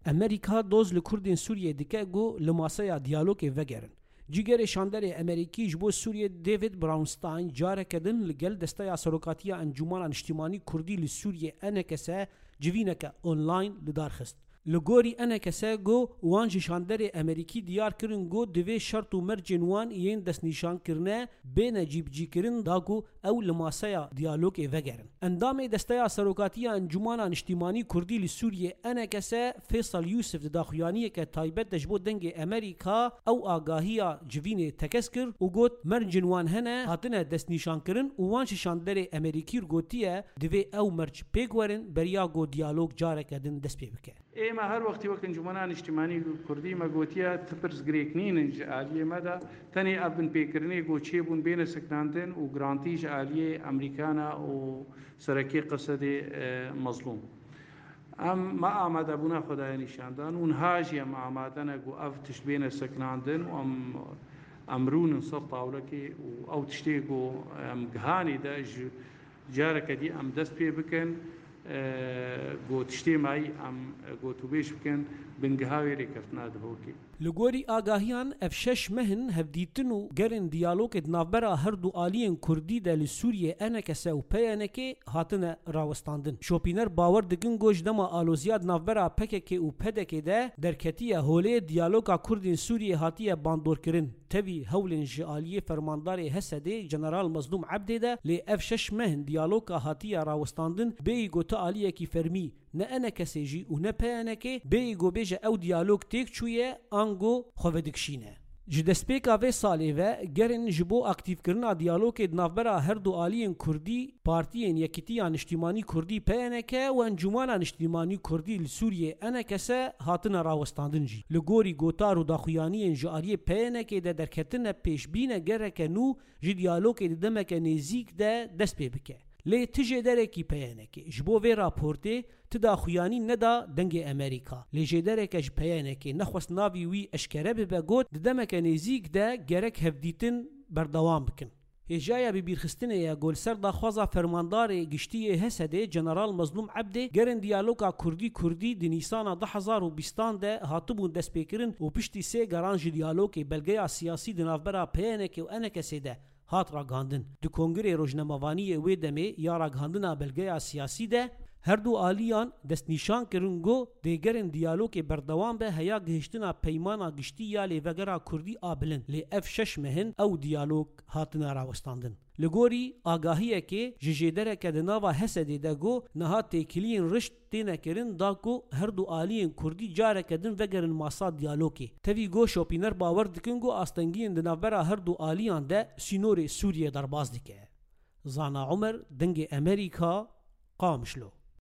امریکا دوز لکردین سوریه دکه گو لماسه دیالوگ وگرن. جیگر شاندر امریکی جبو سوریه دیوید براونستاین جاره کدن لگل دسته سروکاتی انجمن اجتماعی کردی لسوریه انکسه جوینک آنلاین لدار خست. لگوری انکسه گو وانج شاندر امریکی دیار کرن گو دوی شرط و مرجن وان یین دست نشان کرنه بین جیب جی کرن داگو او لماسه دیالوگ وگرن. اندام دسته سروکاتی انجمن اجتماعی کردی لسوریه انکسه فیصل یوسف داخویانی که تایبت دجبو دنگ امریکا او آگاهی جوین تکسکر و گوت مرجن وان هنه هاتنه دست نشان کرن و وانج شاندر امریکی رگوتیه دوی او مرج پیگورن بریا گو دیالوگ جاره کدن دست پی بکه. ما هر وقتی وقت انجمنان اجتماعی کردی ما گوتیا تپرز گریکنین عالیه ماذا تاني ابن پیکرنی گوچه بون بین سکناندن و گرانتیج عالیه امریکانا و سرکی قصد مظلوم ما آماده بونا خدای نشاندان اونهاجی ما آمادنا گو افتش بین سکناندن و امرون صر طاولکی و او تشتیگو گهانی دا جارك دي دست پی بکن گوت اجتماعی گوتو بیش بکن بنگهاوی ریکفتنا دهوکی. لگوری آگاهیان افشش مهن هفدیتنو گرن دیالوگ نافبرا هر دو آلیین کردی دل سوریه انکسه و پیانکه هاتن راوستاندن. شوپینر باور دگن گوش دما آلوزیاد نافبرا پکه و پدکه ده درکتیه هوله دیالوگا کردین سوریه هاتیه باندور کرن. تبي هولن جاليه فرماندار هسده جنرال مظلوم عبده ده ل افشش مهن دیالوگا هاتیه راوستاندن بی گوت آلیه کی فرمی نه انا کسیجی و نه پیانکه بی گو بیجه او دیالوگ تیک چویه آنگو خوودکشینه. جدسپیکا و سالی و گرن جبو اکتیف کرنا دیالوگ نافبرا هر دو آلیین کردی پارتیین یکیتیان اجتماعی کردی پیانکه و انجمن اجتماعی کردی لسوریه انکسه هاتن راوستاندن جی. لگوری گوتار و داخویانی جاریه پیانکه ده درکتن پیش بینه گرکه نو جی دیالوگ دمک نزیک ده دست پی بکه. لی تجه درکی پیانکه جبو وی راپورته تدا خویانی ندا دنگ امریکا لی جه درکش پیانکه نخواست ناوی وی اشکره بگوت دمک نزیک ده گرک هفدیتن بردوام بکن. هجایا بیرخستنه یا گل سر دا خوازا فرماندار گشتی هسده جنرال مظلوم عبده گرن دیالوگا کردی دنیسانا 2020 ده هاتبون دست پیکرن و پشتی سه گرانج دیالوگ بلگیا سیاسی دنافبرا پیانکه و انکسه ده هات راگاندن. دو کنگره روزنامه‌وانی وی دمه یا راگاندنا بلگیا سیاسی ده هر دو آلیان دست نشان کرنگو دیگرن دیالوگ بردوام به هیا گهشتنا پیمانا گشتی یا لیوگرا کردی آبلن لی اف6 مهن او دیالوگ هاتنا راوستاندن. لگوری آگاهیه که ججیدره که دناوا حسده دگو نهات تیکلین رشت تینه کرن داکو هر دو آلیین کردی جاره کدن وگرن ماسا دیالوگی. تاوی گو شوپینر باور دکنگو آستنگین دنابرا هر دو آلیان ده سینور سوریه درباز دکه. زانا عمر دنگ امریکا قامشلو.